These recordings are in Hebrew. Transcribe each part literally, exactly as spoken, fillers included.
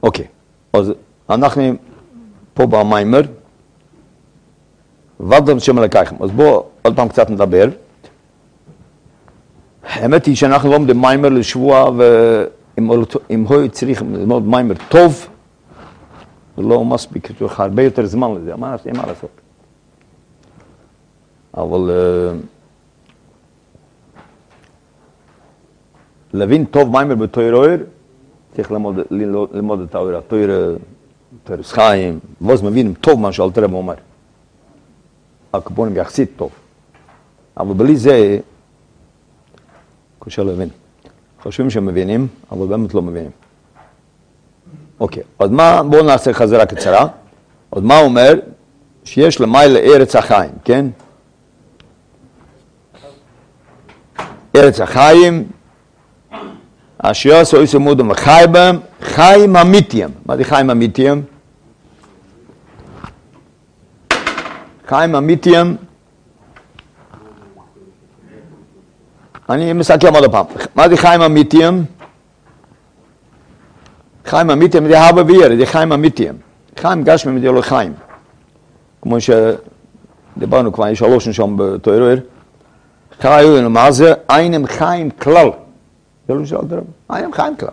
אוקיי, אז אנחנו פה במיימר, ועבדם שם אלוקיכם. אז בואו עוד פעם קצת נדבר. האמת היא שאנחנו לומדים מיימר לשבוע, ואם הוא צריך ללמוד מיימר טוב, זה לא מספיק, צריך הרבה יותר זמן לזה, מה לעשות? אבל להבין טוב מיימר בתורה, צריך ללמוד את התורה, תורה, תורה חיים, ואז מבינים טוב מה שאלתר רבי אומר. הכיפורים יחסית טוב. אבל בלי זה, קשה להבין. חושבים שהם מבינים, אבל באמת לא מבינים. אוקיי, אז מה, בואו נעשה חזרה קצרה. אז מה אומר? שיש למעלה ארץ החיים, כן? ארץ החיים, אשר עשו איסו מודם וחי בהם, חיים אמיתיים. מה זה חיים אמיתיים? חיים אמיתיים, אני מסתכל עוד פעם, מה זה חיים אמיתיים? חיים אמיתיים זה הווה וירא, זה חיים אמיתיים. חיים גשמי זה לא חיים. כמו שדיברנו כבר, יש שלוש שם בתורה. חיים, מה זה? אינם חיים כלל. זה לא שאלת רב, אינם חיים כלל.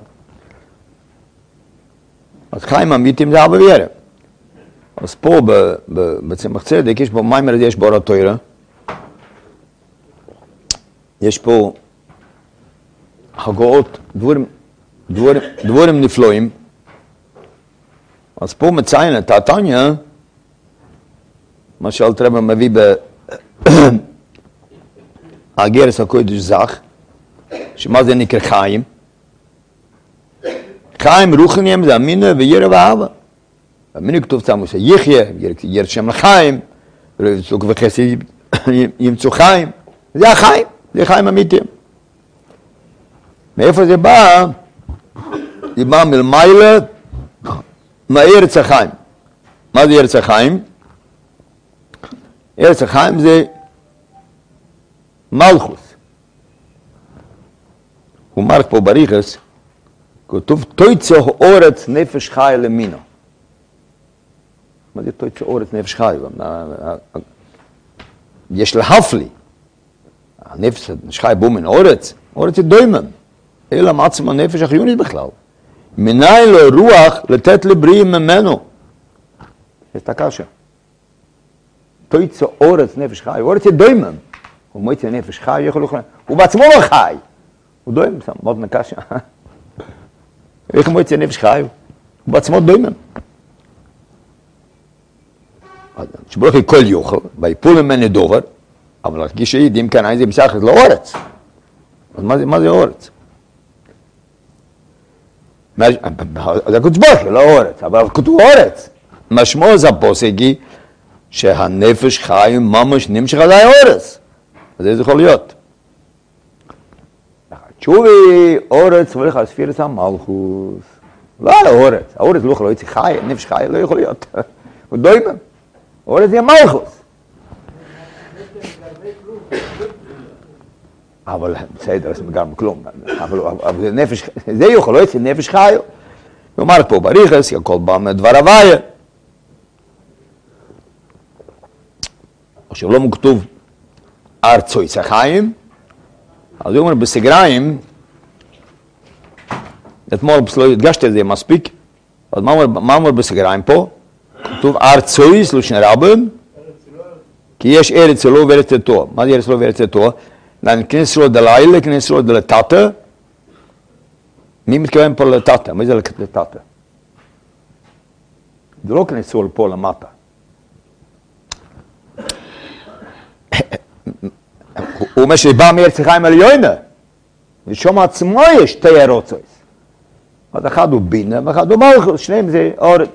אז חיים אמיתיים זה הווה וירא. אז פה בצמח צדק, יש פה מיימר, יש פה אור התורה. יש פה הגאות, דבורים, דבורים, דבורים נפלאים. אז פה מציין את התניא, מה שאלתר רבי מביא באגרס הקודש זך, שמה זה נקרא חיים? חיים רוחניים זה אמינה וירא ואהבה. אמינה כתוב צמוס, יחיה, ירא שם לחיים, וצוק וחסד ימצאו חיים. זה החיים. זה חיים אמיתיים. מאיפה זה בא? זה בא מלמעלה, מארץ החיים. מה זה ארץ החיים? ארץ החיים זה מלכוס. הוא אומר פה בריחס, כתוב תויצא אורץ נפש חי למינו. מה זה תויצא אורץ נפש חי? יש להפלי. הנפש שחי בו מן אורץ, אורץ זה דוימן, אלא מעצם הנפש החיונית בכלל. מנין לו רוח לתת לבריאים ממנו. יש את הקשה. תויצא אורץ נפש חי, אורץ זה דוימן. הוא מועצה נפש חי, יכול לחיים. הוא בעצמו לא חי. הוא דוימן, מאוד נקשה. איך מועצה נפש חי? הוא בעצמו דוימן. שברוך היא כל יוכל, ויפול ממנו דובר, אבל להרגיש שידים כאן אין זה בסך לא אורץ. אז מה זה, מה זה אורץ? זה הקדוש ברוך הוא, לא אורץ, אבל כתוב אורץ. משמעו זה הפוסק שהנפש חי ממש נמשך על האורץ. אז זה יכול להיות. תשובי, אורץ הולך על ספירת המלכוס. לא על האורץ. האורץ לא יכול להיות חי, נפש חי לא יכול להיות. הוא דוימן. אורץ זה המלכוס. אבל בסדר, זה גם כלום, אבל נפש, זה יכול להיות נפש חיו. הוא אומר פה בריחס, הכל בא מדבר הוויה. עכשיו לא מכתוב ארצויץ החיים, אז הוא אומר בסגריים, אתמול לא הדגשתי את זה מספיק, אז מה אומר בסגריים פה? כתוב ארצויץ לשני רבים, כי יש ארץ אלוה וארץ אתו. מה זה ארץ אלוה וארץ אתו? כנס שלו דלילה, כנס שלו דלתתה. מי מתכוון פה לתתה? מה זה לתתה? זה לא כנס שלו פה למטה. הוא אומר שבא מארץ החיים עליונה, ושום עצמו יש שתי ארצות. אז אחד הוא בינה ואחד הוא מלכות, שניהם זה אורץ.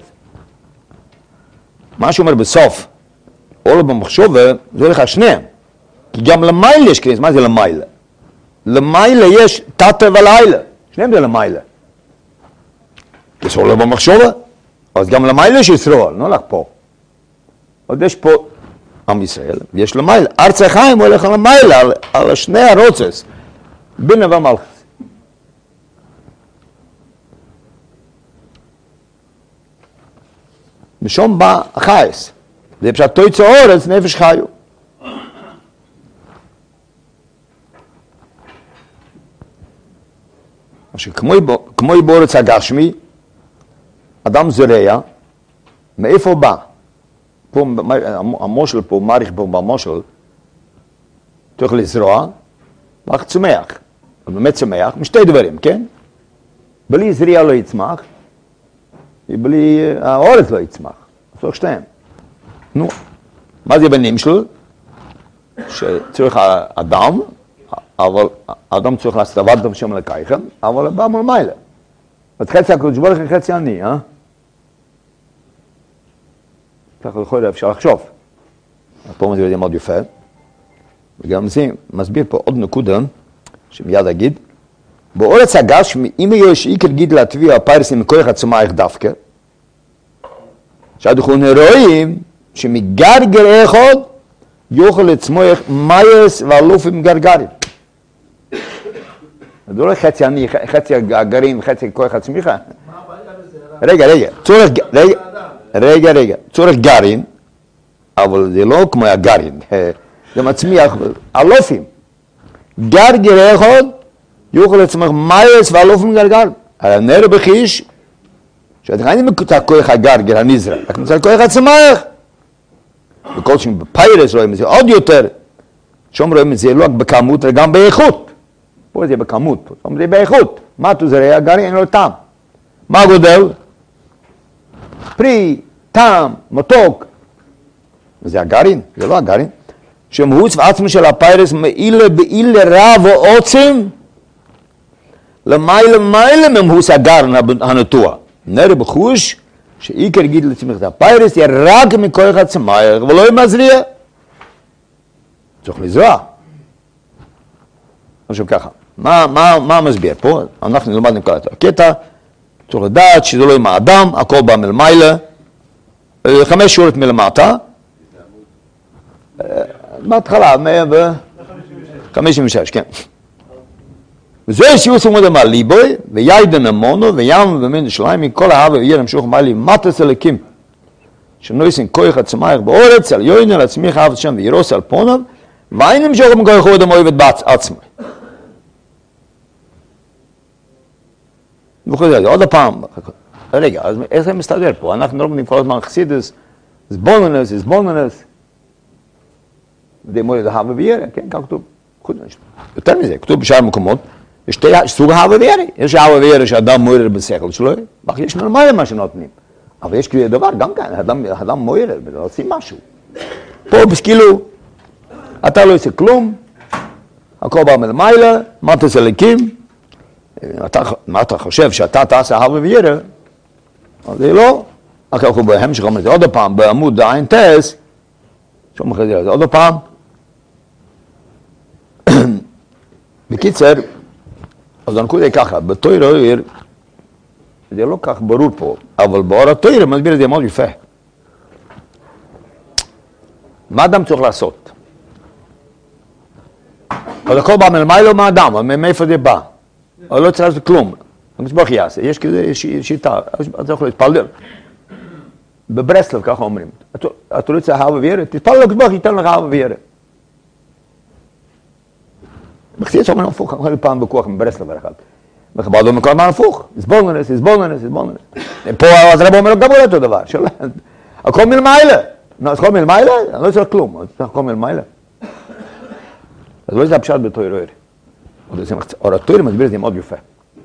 מה שאומר בסוף, אולו במחשובה, זה הולך על שניהם. כי גם למיילה יש כנס, מה זה למיילה? למיילה יש תתה ולילה, שניהם זה למיילה. יש אולו במחשובה, אז גם למיילה יש ישראל, לא לך פה. עוד יש פה עם ישראל, ויש למיילה. ארץ החיים הולך על המיילה, על, על שני הרוצס, בינה ומלכות. משום בא חייס. זה פשוט תויצו אורץ נפש חיו. כמו באורץ הגשמי, אדם זורע, מאיפה בא? פה, המושל פה, מעריך פה במושל, צריך לזרוע, רק צומח. באמת צומח, משתי דברים, כן? בלי זריעה לא יצמח, ובלי האורץ לא יצמח. צריך שתיהם. נו, מה זה בנים שלו? שצריך אדם, אבל האדם צריך לעשות עבד שם לקייכם, אבל בא מול מיילה. אז חצי הקדוש ברוך הוא חצי אני, אה? ככה יכול להיות, אפשר לחשוב. פה זה מאוד יפה. וגם זה מסביר פה עוד נקודה, שמיד אגיד. באורץ הגש, אם יש עיקר גיד להטביע הפיירסים מכוח הצומח דווקא, שאנחנו רואים שמגרגר אחד יוכל לצמוח מייס ואלופים גרגרים. זה לא חצי אני, חצי הגרים, חצי כוח הצמיחה. רגע, רגע, צורך, רגע, רגע, רגע, צורך גרעין, אבל זה לא כמו הגרעין, זה מצמיח אלופים. גרגר אחד יוכל לצמח מייס ואלופים גרגרים. הנר בחיש, שאתה אין מקוטע כוח הגרגר הנזרע, רק מצא כוח הצמח. וכל שם בפיירס רואים את זה עוד יותר, שם רואים את זה לא רק בכמות, אלא גם באיכות. פה זה בכמות, פה זה באיכות. מה אתה זרע? הגרעין אין לו טעם. מה גודל? פרי, טעם, מתוק. וזה הגרעין, זה לא הגרעין. שמהוץ ועצמו של הפיירס מעילה בעילה רב או עוצם, למעלה מעלה ממהוץ הגרעין הנטוע. נראה בחוש, שעיקר גיד לצמיח את הפיירס, יהיה רק מכוח הצמח, ולא יהיה מזריע. צריך לזרוע. משהו ככה. מה, מה, מה מסביר פה? אנחנו נלמדנו כל הקטע, צריך לדעת שזה לא עם האדם, הכל בא מלמעלה, חמש שורות מלמטה, בהתחלה, חמישים ושש, כן. וזה שיעוס עמוד אמר ליבוי, וידן אמונו, וים ומין שלהם, מכל האהבה ויהיה המשוך מעלי מטס אליקים, שנויסן כוח הצמח באורץ, על יוין, על עצמיך אהבת שם וירוס על פוניו, ואין המשוך מכוח אדם אוהבת בעצמי. וכו' עוד הפעם, רגע, אז איך זה מסתדר פה? אנחנו לא מבינים כל הזמן חסידס, זבוננס, זבוננס, דמוי דהבה וירא, כן, כך כתוב. יותר מזה, כתוב בשאר מקומות, יש סוג אהבה וירא. יש אהבה וירא שאדם מוירר בשכל שלו, ואחרי יש נורמלי מה שנותנים. אבל יש כזה דבר, גם כאן, אדם מוירר, ועושים משהו. פה כאילו, אתה לא עושה כלום, הכל בא מלמעלה, מטס אליקים, מה אתה חושב שאתה תעשה אהבה וירא? זה לא. אחר כך הוא בהמשך אומר את זה עוד פעם, בעמוד עין טס, שום אחרי זה עוד פעם. בקיצר, אז הנקודה היא ככה, בתוירה זה לא כך ברור פה, אבל באור התוירה מסביר את זה מאוד יפה. מה אדם צריך לעשות? אז הכל בא מלמעלה מהאדם, מאיפה זה בא? אבל לא צריך לעשות כלום. המשבח יעשה, יש כזה שיטה, אתה יכול להתפלל. בברסלב ככה אומרים, אתה רוצה אהבה וירא, תתפלל לקדוש ייתן לך אהבה וירא. בחסידות שאומרים הפוך, אני פעם בכוח מברסלב אחד. בכבוד אומר כל הזמן הפוך, זבוננס, זבוננס, זבוננס. פה אז רב אומר גם אותו דבר, הכל מלמעלה. אז הכל מלמעלה? אני לא צריך כלום, הכל מלמעלה. אז לא זה הפשט בתוירה. אור התוירה מסביר את זה מאוד יפה.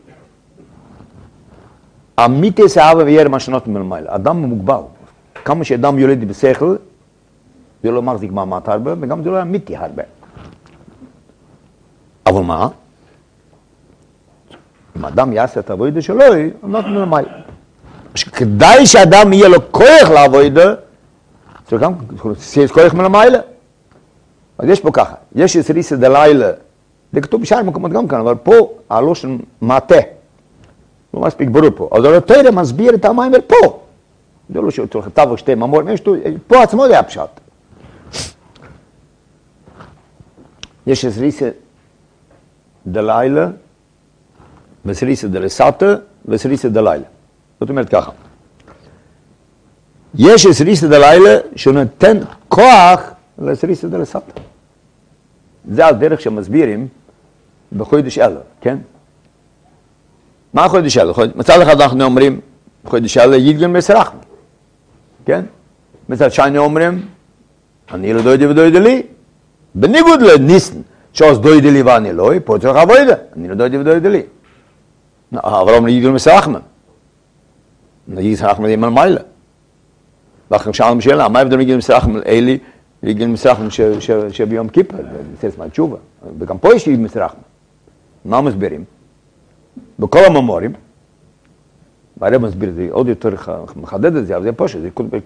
אמיתיס אהבה וירא מה שנות מלמעלה. אדם מוגבל. כמה שאדם יולד בשכל, זה לא מחזיק מעמד הרבה, וגם זה לא אמיתי הרבה. אבל מה? אם אדם יעשה את העבודה שלו, not מלמעלה. כדאי שאדם יהיה לו כוח לעבודה, זה גם כוח מלמעלה. אז יש פה ככה, יש יסריסא דלילה, זה כתוב בשאר מקומות גם כאן, אבל פה הלושן מטה. לא מספיק ברור פה. אז התורה מסביר את המיימר פה. זה לא שצריך תווך שתי ממורים, פה עצמו זה הפשט. יש יסריסא דלילה, וסריסא דלסתא, וסריסא דלילה. זאת אומרת ככה. יש סריסא דלילה שנותן כוח לסריסא דלסתר. זה הדרך שמסבירים בחודש אלו, כן? מה חודש אלו? מצד אחד אנחנו אומרים, חודש אלו ידגן מסרחם, כן? מצד שני אומרים, אני לא דוידי ודוידי לי. בניגוד לניסן, שעוש דוידי לי ואני לא, פה צריך עבודה, אני לא דוידי ודוידי לי. אבל אומרים ידגן מסרחם. ידגן מסרחם זה מלמיילה. ואחר שאלנו שאלה, מה הבדל ידגן מסרחם אלי, ידגן מסרחם שביום כיפר, זה מה תשובה. וגם פה יש ידגן מסרחם. מה מסבירים? בכל הממורים, והרב מסביר את זה, עוד יותר מחדד את זה, אבל זה פשוט, זה כותב...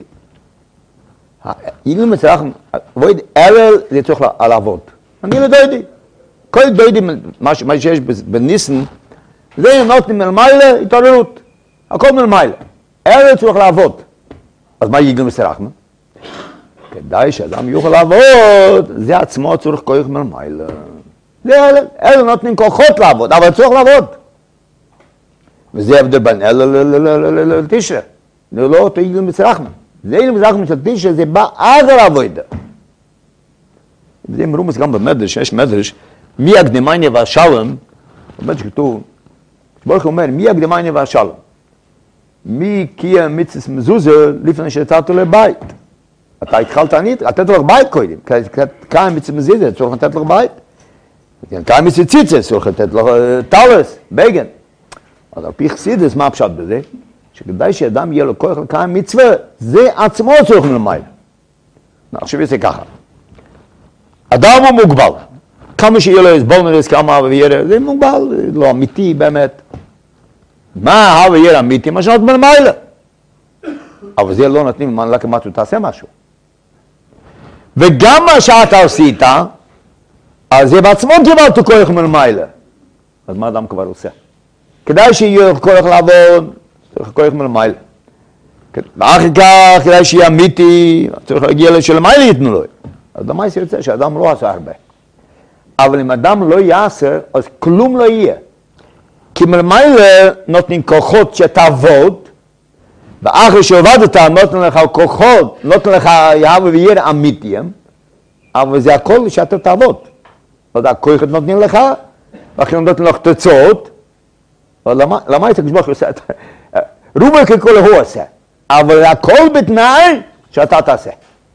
ידגן מסרחם, אלל זה צריך לעבוד. אני לא דוידי. כל דוידי, מה שיש בניסן, זה נותנים מלמיילה, התעוררות. הכל מלמיילה. אלל צריך לעבוד. אז מה ידגן מסרחם? כדאי שאדם יוכל לעבוד, זה עצמו צריך כוח מלמיילה. זה אלה, אלה נותנים כוחות לעבוד, אבל צריך לעבוד. וזה הבדל בין אלה לתשרה. זה לא אותו ידגן מסרחם. זה ידגן מסרחם של תשרה, זה בא עד לעבודה. וזה מרומז גם במדרש, יש מדרש, מי הקדמייני והשלם, במדרש כתוב, שברוך הוא אומר, מי הקדמייני והשלם? מי קיים מצווה מזוזה לפני שיצאת לבית? אתה התחלת ענית, לתת לך בית קודם, קיים מצווה מזוזה, צריך לתת לך בית. קיים מצווה ציצה, צריך לתת לך טלס, בגן. אז על פי חסידס, מה הפשט בזה? שכדאי שאדם יהיה לו כוח לקיים מצווה, זה עצמו צריך מלמיילה. עכשיו יעשה ככה. אדם הוא מוגבל. כמה שיהיה לו הסבולנרס, כמה וירא, זה מוגבל, לא אמיתי באמת. מה הווירא אמיתי? מה שנות מלמיילה. אבל זה לא נותנים למען להקמת הוא תעשה משהו. וגם מה שאתה עשית, אז זה בעצמו קיבלת כוח מלמיילה. אז מה אדם כבר עושה? כדאי שיהיה כוח לעבוד, צריך כוח מלמיילה. ואחר כך, כדאי שיהיה אמיתי, צריך להגיע לשלמיילה ייתנו לו. אז למה זה יוצא? שאדם לא עשה הרבה. אבל אם אדם לא יעשה, אז כלום לא יהיה. כי מלמיילה נותנים כוחות שתעבוד, ואחרי שעובדת נותן לך כוחות, נותן לך יהווה וירא אמיתיים, אבל זה הכל שאתה תעבוד. אז הכוחות נותנים לך, ואחרי נותנים לך תוצאות, למה אתה כשבוך עושה? רובה ככל הוא עושה, אבל הכל בתנאי שאתה תעשה.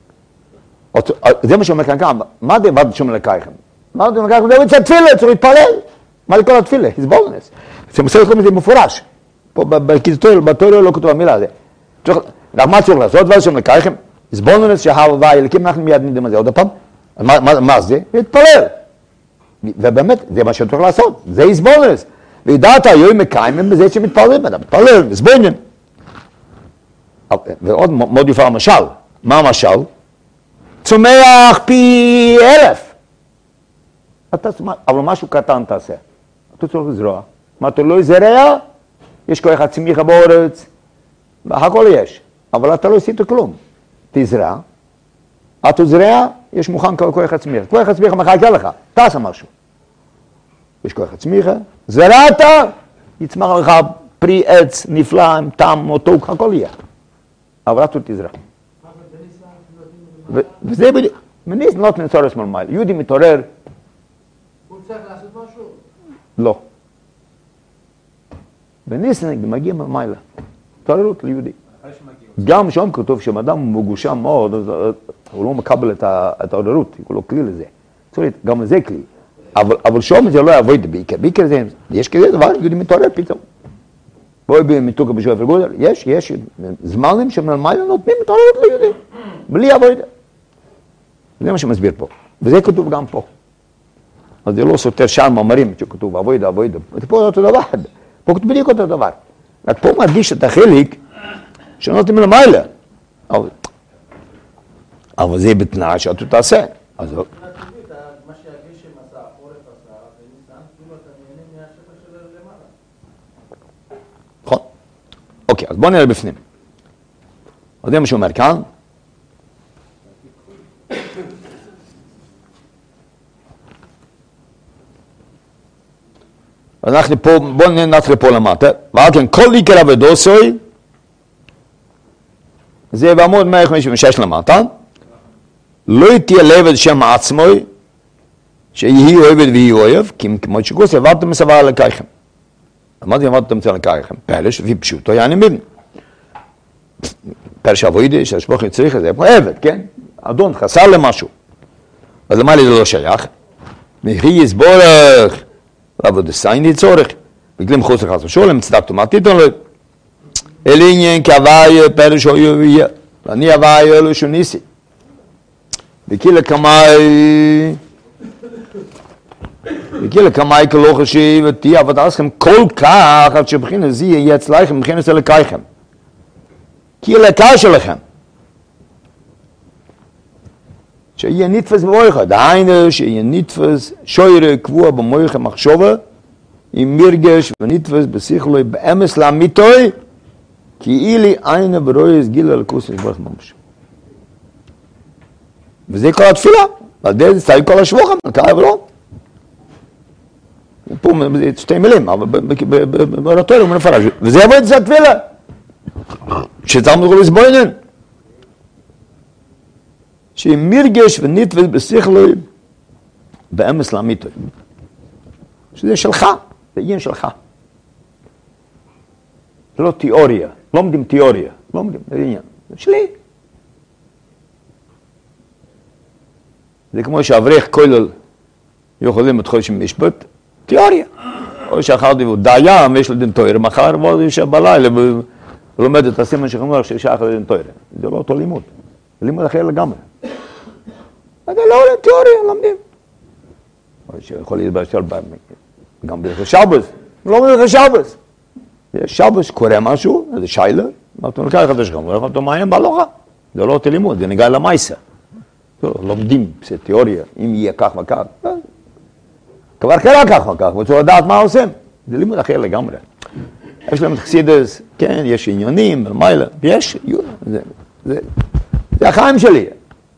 זה מה שאומר כאן כאן, מה זה עבד שום לקייכם? מה זה לקייכם? זה רוצה תפילה, צריך להתפלל. מה לכל התפילה? הסבולנס. זה מוסר לכל מזה מפורש. פה בקיצור, בתורה לא כתוב המילה הזה. רק מה צריך לעשות? ועד שם לקייכם, הסבולנס שההלווה, ילקים אנחנו מיד נדעים על זה עוד הפעם. מה זה? להתפלל. ובאמת, זה מה שצריך לעשות. זה הסבולנס. וידעת היום מקיימים בזה שמתפללים. אתה מתפלל, הסבולנס. ועוד מאוד יפה המשל. מה המשל? צומח פי אלף. אבל משהו קטן תעשה. אתה צריך לזרוע. מה אתה לא זרע? יש כוח הצמיחה באורץ. הכל יש. אבל אתה לא עשית כלום. תזרע. אתה זרע, יש מוכן כוח הצמיחה. כוח הצמיחה מחכה לך. תעשה משהו. יש כוח הצמיחה. זרעת, יצמח לך פרי עץ נפלא, עם טעם, מותוק, הכל יהיה. אבל אתה תזרע. וזה בדיוק, מניס לא תנסורס מלמיילה. יהודי מתעורר. הוא צריך לעשות משהו? לא. בניסן מגיע מלמיילה. התעוררות ליהודי. גם שם כתוב שאדם מגושם מאוד, הוא לא מקבל את התעוררות, הוא לא כלי לזה. זאת גם לזה כלי. אבל שם זה לא יעבוד בעיקר. בעיקר זה, יש כזה דבר, יהודי מתעורר פתאום. בואי במתוקה בשואף רגודל, יש, יש זמנים שמלמיילה נותנים התעוררות ליהודי. בלי עבודה. זה מה שמסביר פה. וזה כתוב גם פה. אז זה לא סותר שם מאמרים שכתוב עבודה, עבודה. פה זה אותו דבר. פה כתוב בדיוק אותו דבר. רק פה מרגיש את החלק שנותנים למעלה. אבל, אבל זה בתנאי שאתה תעשה. אז לא. מה שהגשם עשה, החורף עשה, וניסן, כאילו אתה נהנה מהשפע שלו למעלה. נכון. אוקיי, אז בואו נראה בפנים. אז זה מה שאומר כאן. אנחנו פה, בואו נתחיל פה למטה, ועל כן כל עיקר עבודוסוי, זה בעמוד מאה חמישים ושש למטה. לא תהיה לעבד שם עצמוי, שיהי אוהבת ויהי אוהב, כי כמו שכוס, עבדתם מסבר לקייכם. אמרתי, עבדתם מסבר לקייכם. פרש, ופשוטו, יעני מבין. פרש אבוידי, שהשפוך צריך את זה, עבד, כן? אדון, חסר למשהו. אז למה לי זה לא שייך? מי יסבורך, לעבוד סייני צורך, בגלים חוסר חסר שולם, צדקתו מעתיתון לו. אל עניין כהווי פרש אוהב ויהיה. ואני הווי אלו שוניסי. וכאלה כמאי, וכאלה כמאי כלא חשיב, ותהיה עבודה לכם כל כך, עד שבחינה זה יהיה אצלכם, מבחינה זה לקייכם. כי הלקה שלכם. שיהיה נתפס במויכה, דהיינו שיהיה נתפס שוירה קבוע במויכה מחשבה, עם מרגש ונתפס בשכלוי באמס לאמיתוי, כי אילי עינה ברוי סגילה לקוס לשברך ממש. וזה כל התפילה, ועל זה זה כל השבוכם, לקרב לא. פה זה שתי מילים, אבל ברטור הוא מנפרש, וזה יבוא את זה התפילה. שצריך לכל לסבוינן. שהיא מרגש ונתפס בשכלוי באמס לאמיתוי. שזה שלך, זה עניין שלך. זה לא תיאוריה, לא עומדים תיאוריה, לא עומדים, זה עניין, זה שלי. זה כמו שאברך כולל יכולים את חושם משפט, תיאוריה. או שאחר דבו דיים, יש לו דין תויר, מחר ועוד יושב בלילה ולומד את הסימן שכמובן ששייך לדין תויר. זה לא אותו לימוד, זה לימוד אחר לגמרי. זה לא עולה תיאוריה, לומדים. או שיכול להתבשל גם בדרך שבס, לא בדרך שבס. יש שבס, קורא משהו, זה שיילה, ואתה לקח את השכם, ואתה מעיין בהלוכה. זה לא אותו לימוד, זה נגע למייסה. לומדים, זה תיאוריה, אם יהיה כך וכך. כבר קרה כך וכך, וצריך לדעת מה עושים. זה לימוד אחר לגמרי. יש להם חסידס, כן, יש עניונים, ולמעלה, יש, זה החיים שלי.